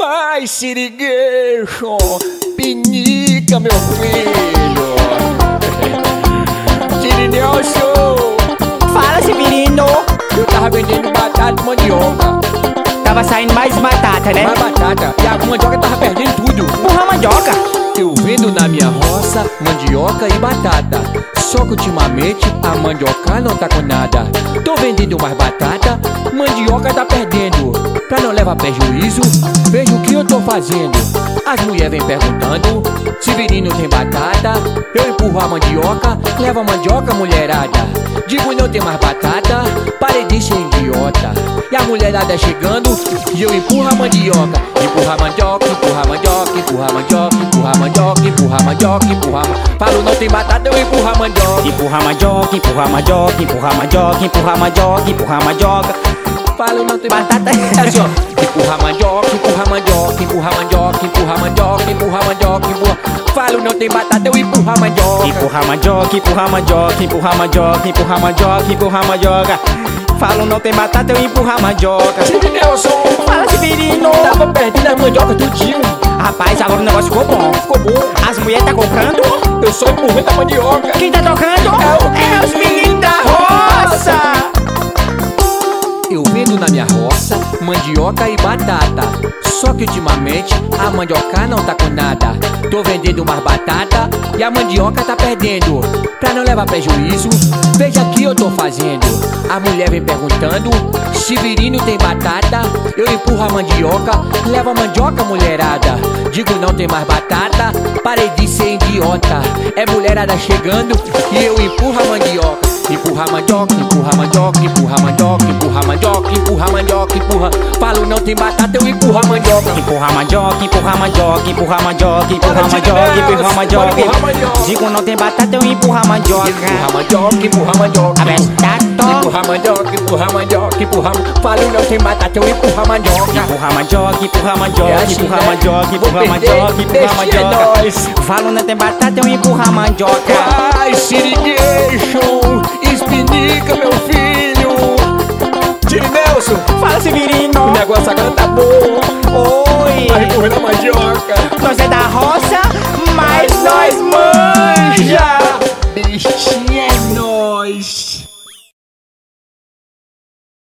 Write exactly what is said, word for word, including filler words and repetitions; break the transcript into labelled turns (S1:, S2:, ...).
S1: Vai, sirigueixo, pinica, meu filho. Sirinelso,
S2: Fala, Severino.
S1: eu tava vendendo batata e mandioca.
S2: Tava saindo mais batata, né?
S1: Mais batata, e a mandioca tava perdendo tudo.
S2: Porra, mandioca.
S1: Eu vendo na minha roça mandioca e batata. Só que ultimamente a mandioca não tá com nada. Tô vendendo mais batata, mandioca tá perdendo. Pra não levar prejuízo, veja o que eu tô fazendo. As mulheres vêm perguntando se Severino tem batata. Eu empurro a mandioca, levo a mandioca, mulherada. Digo não tem mais batata, parei de ser idiota. E a mulherada chegando e eu empurro a mandioca. Empurra a mandioca, empurra a mandioca, empurra a mandioca, empurra a mandioca, empurra a mandioca, empurra a mandioca. Falo não tem batata, eu empurro a mandioca.
S2: Empurra a mandioca, empurra a mandioca, empurra a mandioca, empurra a mandioca, empurra a mandioca.
S1: Falo não tem
S2: Batata.
S1: É assim, ó. Empurra a mandioca, empurra a mandioca, empurra a mandioca, empurra a mandioca, empurra a mandioca, empurra. Falo não tem batata, eu empurro a mandioca.
S2: Empurra a mandioca, empurra a mandioca, empurra a mandioca, empurra a mandioca, empurra a mandioca. Falo não tem batata, eu empurro a mandioca.
S1: Nelson,
S2: Fala, Severino.
S1: tava perdendo a mandioca tudinho.
S2: Rapaz, agora o negócio ficou bom.
S1: Ficou bom.
S2: As mulheres tá comprando.
S1: Eu só empurrando a mandioca.
S2: Quem tá tocando?
S1: É o quê?
S2: É os meninos da roça.
S1: Eu vendo na minha roça mandioca e batata. Só que ultimamente a mandioca não tá com nada. Tô vendendo mais batata e a mandioca tá perdendo. Pra não levar prejuízo, veja o que eu tô fazendo. A mulher vem perguntando se Severino tem batata. Eu empurro a mandioca, levo a mandioca, mulherada. Digo não tem mais batata, parei de ser idiota. É mulherada chegando e eu empurro a mandioca. Empurra a mandioca, empurra a mandioca, empurra a mandioca, empurra a mandioca, empurra a mandioca, empurra. Falo não tem batata, eu empurro a mandioca.
S2: Empurra a mandioca, empurra a mandioca, empurra a mandioca, empurra a mandioca, empurra a mandioca. Digo não tem batata, eu empurro a mandioca.
S1: Empurra a mandioca, empurra a mandioca.
S2: Batata.
S1: Empurra a mandioca, empurra a mandioca, empurra. Falo não tem batata, eu empurro a mandioca.
S2: Empurra a mandioca, empurra a
S1: É
S2: mandioca,
S1: assim,
S2: empurra a
S1: né?
S2: mandioca, empurra a
S1: Vou
S2: mandioca,
S1: perder,
S2: empurra a
S1: deixa
S2: mandioca.
S1: nós.
S2: Falo não tem batata, eu empurro a mandioca.
S1: Ai, sirigueixo, espinica, meu filho. Tio Nelson,
S2: Fala,
S1: o
S2: Severino.
S1: negócio agora tá bom.
S2: Oi.
S1: Vai empurrando a mandioca.
S2: Nós é da roça.